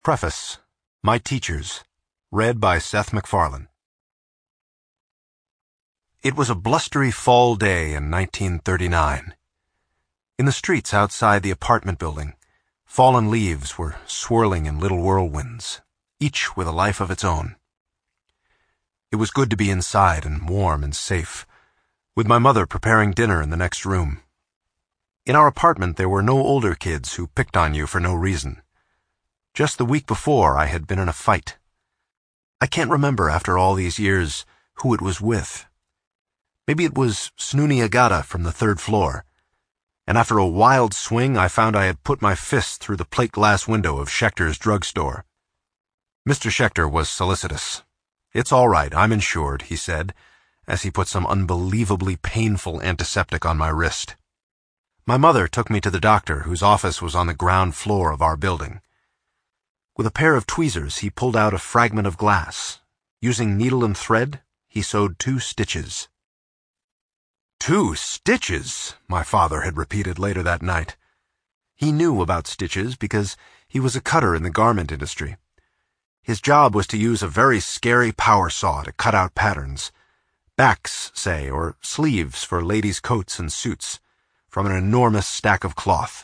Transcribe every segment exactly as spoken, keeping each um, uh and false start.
Preface. My Teachers. Read by Seth MacFarlane. It was a blustery fall day in nineteen thirty-nine. In the streets outside the apartment building, fallen leaves were swirling in little whirlwinds, each with a life of its own. It was good to be inside and warm and safe, with my mother preparing dinner in the next room. In our apartment there were no older kids who picked on you for no reason. Just the week before, I had been in a fight. I can't remember after all these years who it was with. Maybe it was Snoony Agata from the third floor, and after a wild swing I found I had put my fist through the plate glass window of Schechter's drugstore. Mister Schechter was solicitous. "It's all right, I'm insured," he said, as he put some unbelievably painful antiseptic on my wrist. My mother took me to the doctor, whose office was on the ground floor of our building. With a pair of tweezers, he pulled out a fragment of glass. Using needle and thread, he sewed two stitches. Two stitches, my father had repeated later that night. He knew about stitches because he was a cutter in the garment industry. His job was to use a very scary power saw to cut out patterns. Backs, say, or sleeves for ladies' coats and suits, from an enormous stack of cloth.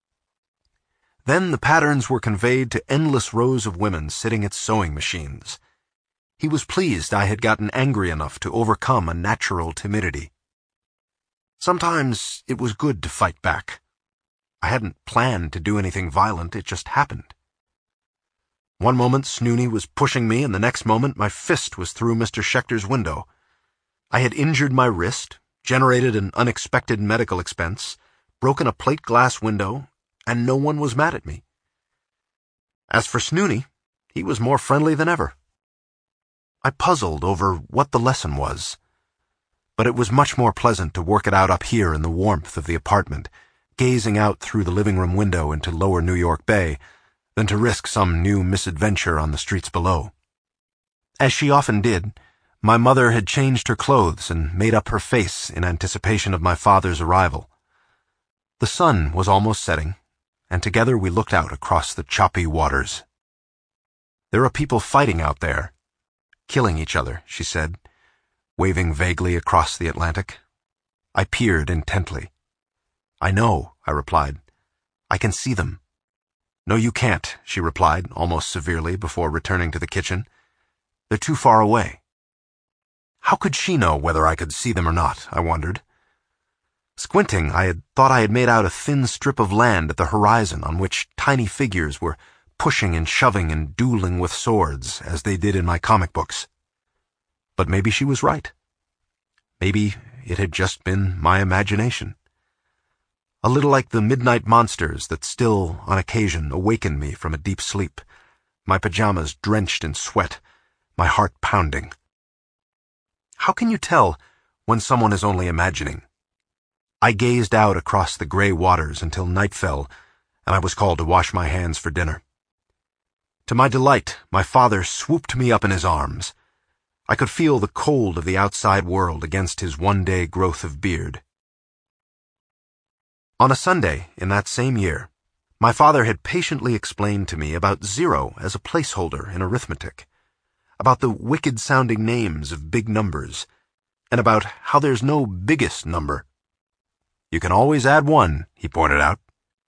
Then the patterns were conveyed to endless rows of women sitting at sewing machines. He was pleased I had gotten angry enough to overcome a natural timidity. Sometimes it was good to fight back. I hadn't planned to do anything violent, it just happened. One moment Snoony was pushing me, and the next moment my fist was through Mister Schechter's window. I had injured my wrist, generated an unexpected medical expense, broken a plate glass window, and no one was mad at me. As for Snoony, he was more friendly than ever. I puzzled over what the lesson was, but it was much more pleasant to work it out up here in the warmth of the apartment, gazing out through the living room window into lower New York Bay, than to risk some new misadventure on the streets below. As she often did, my mother had changed her clothes and made up her face in anticipation of my father's arrival. The sun was almost setting, and together we looked out across the choppy waters. "There are people fighting out there, killing each other," she said, waving vaguely across the Atlantic. I peered intently. "I know," I replied. "I can see them." "No, you can't," she replied, almost severely, before returning to the kitchen. "They're too far away." How could she know whether I could see them or not, I wondered. Squinting, I had thought I had made out a thin strip of land at the horizon on which tiny figures were pushing and shoving and dueling with swords, as they did in my comic books. But maybe she was right. Maybe it had just been my imagination. A little like the midnight monsters that still, on occasion, awaken me from a deep sleep, my pajamas drenched in sweat, my heart pounding. How can you tell when someone is only imagining? I gazed out across the gray waters until night fell, and I was called to wash my hands for dinner. To my delight, my father swooped me up in his arms. I could feel the cold of the outside world against his one-day growth of beard. On a Sunday in that same year, my father had patiently explained to me about zero as a placeholder in arithmetic, about the wicked-sounding names of big numbers, and about how there's no biggest number. "You can always add one," he pointed out.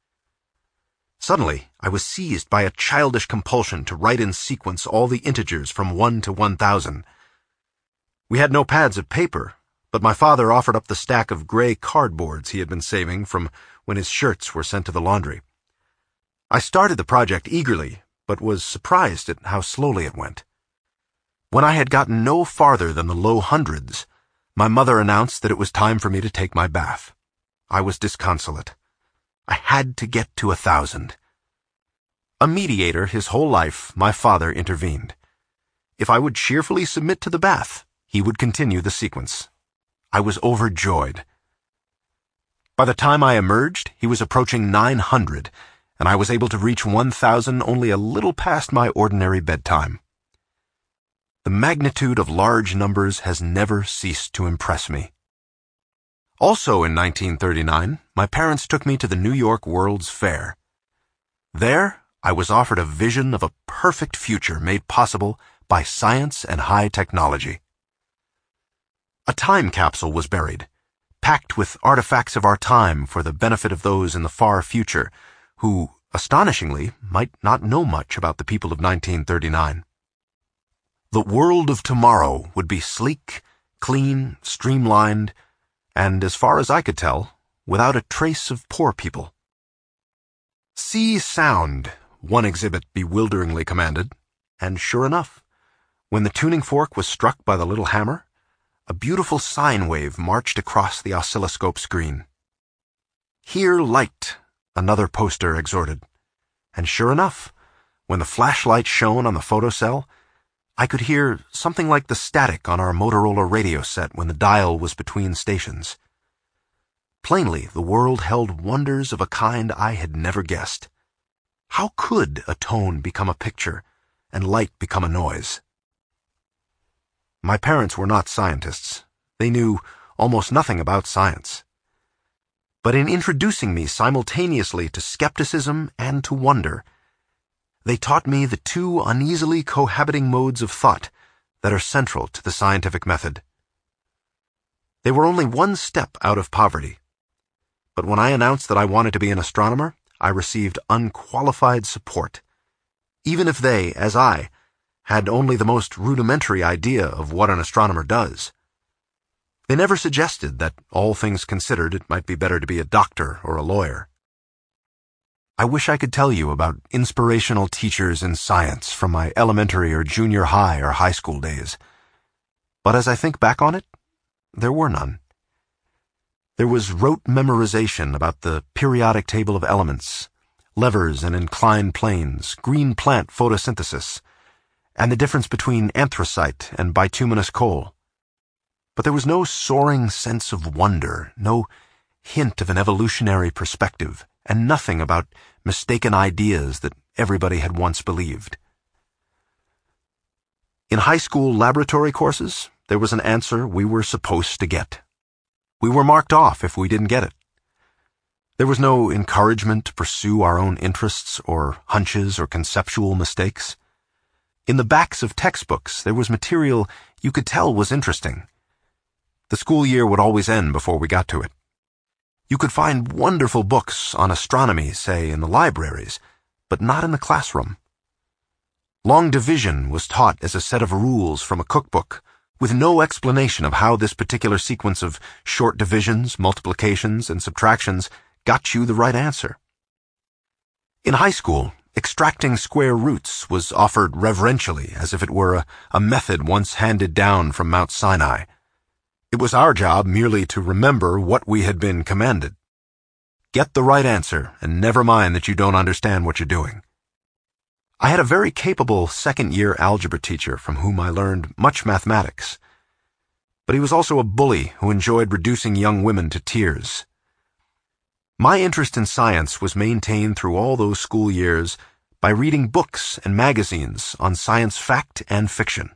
Suddenly, I was seized by a childish compulsion to write in sequence all the integers from one to one thousand. We had no pads of paper, but my father offered up the stack of gray cardboards he had been saving from when his shirts were sent to the laundry. I started the project eagerly, but was surprised at how slowly it went. When I had gotten no farther than the low hundreds, my mother announced that it was time for me to take my bath. I was disconsolate. I had to get to a thousand. A mediator his whole life, my father intervened. If I would cheerfully submit to the bath, he would continue the sequence. I was overjoyed. By the time I emerged, he was approaching nine hundred, and I was able to reach one thousand only a little past my ordinary bedtime. The magnitude of large numbers has never ceased to impress me. Also in nineteen thirty-nine, my parents took me to the New York World's Fair. There, I was offered a vision of a perfect future made possible by science and high technology. A time capsule was buried, packed with artifacts of our time for the benefit of those in the far future who, astonishingly, might not know much about the people of nineteen thirty-nine. The world of tomorrow would be sleek, clean, streamlined, and, as far as I could tell, without a trace of poor people. "See sound," one exhibit bewilderingly commanded, and sure enough, when the tuning fork was struck by the little hammer, a beautiful sine wave marched across the oscilloscope screen. "Hear light," another poster exhorted, and sure enough, when the flashlight shone on the photocell, I could hear something like the static on our Motorola radio set when the dial was between stations. Plainly, the world held wonders of a kind I had never guessed. How could a tone become a picture and light become a noise? My parents were not scientists. They knew almost nothing about science. But in introducing me simultaneously to skepticism and to wonder, they taught me the two uneasily cohabiting modes of thought that are central to the scientific method. They were only one step out of poverty. But when I announced that I wanted to be an astronomer, I received unqualified support, even if they, as I, had only the most rudimentary idea of what an astronomer does. They never suggested that, all things considered, it might be better to be a doctor or a lawyer. I wish I could tell you about inspirational teachers in science from my elementary or junior high or high school days. But as I think back on it, there were none. There was rote memorization about the periodic table of elements, levers and inclined planes, green plant photosynthesis, and the difference between anthracite and bituminous coal. But there was no soaring sense of wonder, no hint of an evolutionary perspective, and nothing about mistaken ideas that everybody had once believed. In high school laboratory courses, there was an answer we were supposed to get. We were marked off if we didn't get it. There was no encouragement to pursue our own interests or hunches or conceptual mistakes. In the backs of textbooks, there was material you could tell was interesting. The school year would always end before we got to it. You could find wonderful books on astronomy, say, in the libraries, but not in the classroom. Long division was taught as a set of rules from a cookbook, with no explanation of how this particular sequence of short divisions, multiplications, and subtractions got you the right answer. In high school, extracting square roots was offered reverentially as if it were a, a method once handed down from Mount Sinai. It was our job merely to remember what we had been commanded. Get the right answer, and never mind that you don't understand what you're doing. I had a very capable second-year algebra teacher from whom I learned much mathematics. But he was also a bully who enjoyed reducing young women to tears. My interest in science was maintained through all those school years by reading books and magazines on science fact and fiction.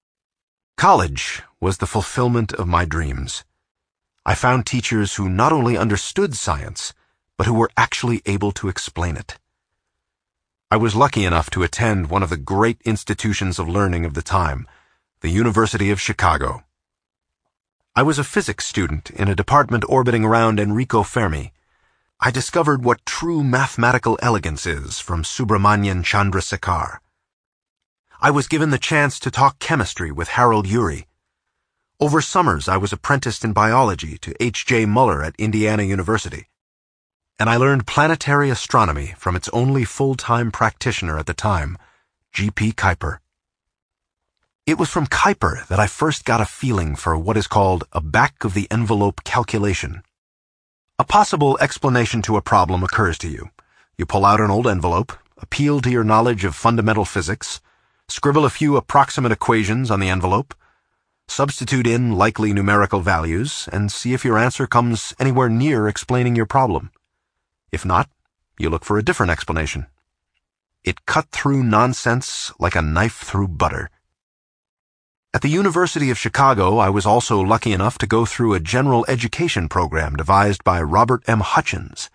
College was the fulfillment of my dreams. I found teachers who not only understood science, but who were actually able to explain it. I was lucky enough to attend one of the great institutions of learning of the time, the University of Chicago. I was a physics student in a department orbiting around Enrico Fermi. I discovered what true mathematical elegance is from Subramanian Chandrasekhar. I was given the chance to talk chemistry with Harold Urey. Over summers, I was apprenticed in biology to H J Muller at Indiana University. And I learned planetary astronomy from its only full-time practitioner at the time, G P Kuiper. It was from Kuiper that I first got a feeling for what is called a back-of-the-envelope calculation. A possible explanation to a problem occurs to you. You pull out an old envelope, appeal to your knowledge of fundamental physics, scribble a few approximate equations on the envelope, substitute in likely numerical values, and see if your answer comes anywhere near explaining your problem. If not, you look for a different explanation. It cut through nonsense like a knife through butter. At the University of Chicago, I was also lucky enough to go through a general education program devised by Robert M. Hutchins,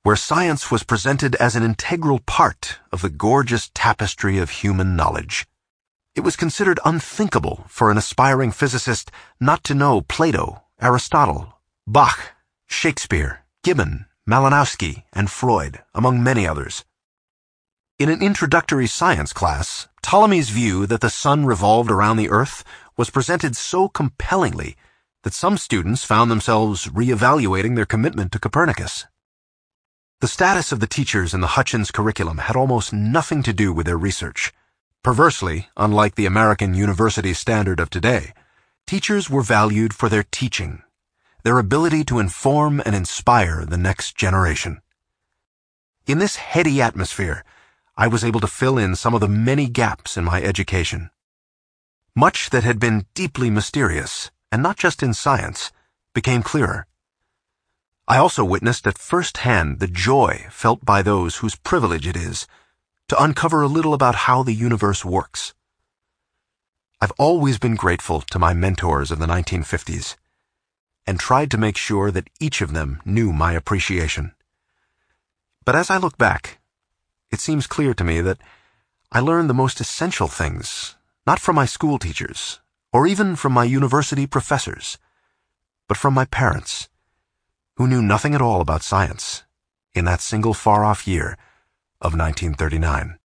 where science was presented as an integral part of the gorgeous tapestry of human knowledge. It was considered unthinkable for an aspiring physicist not to know Plato, Aristotle, Bach, Shakespeare, Gibbon, Malinowski, and Freud, among many others. In an introductory science class, Ptolemy's view that the sun revolved around the earth was presented so compellingly that some students found themselves re-evaluating their commitment to Copernicus. The status of the teachers in the Hutchins curriculum had almost nothing to do with their research. Perversely, unlike the American university standard of today, teachers were valued for their teaching, their ability to inform and inspire the next generation. In this heady atmosphere, I was able to fill in some of the many gaps in my education. Much that had been deeply mysterious, and not just in science, became clearer. I also witnessed at first hand the joy felt by those whose privilege it is to uncover a little about how the universe works. I've always been grateful to my mentors of the nineteen fifties, and tried to make sure that each of them knew my appreciation. But as I look back, it seems clear to me that I learned the most essential things, not from my school teachers, or even from my university professors, but from my parents, who knew nothing at all about science in that single far-off year of nineteen thirty-nine.